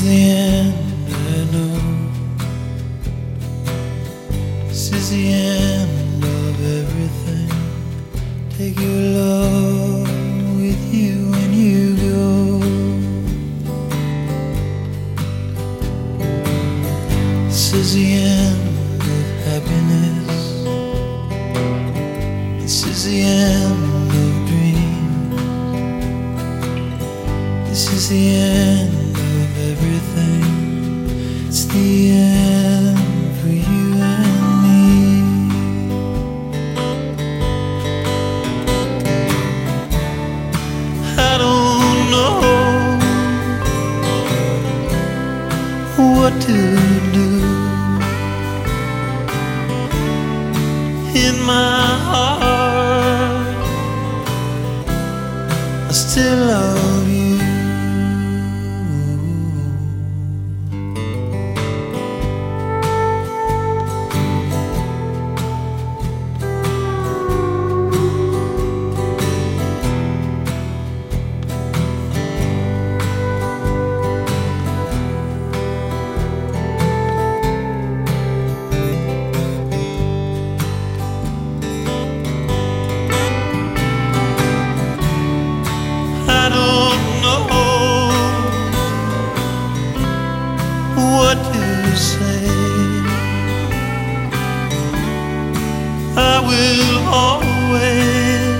the end, I know. This is the end of everything. Take your love with you when you go. This is the end of happiness. This is the end of dreams. This is the end of everything. It's the end for you and me. I don't know what to do. In my heart, I still love you. I don't know what to say. I will always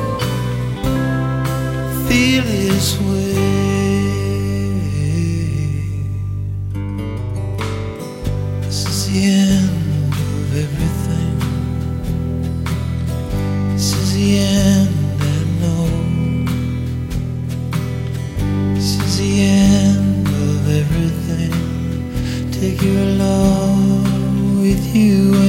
feel this way. This is the end of everything. This is the end, I know. This is the end of everything. Take your love with you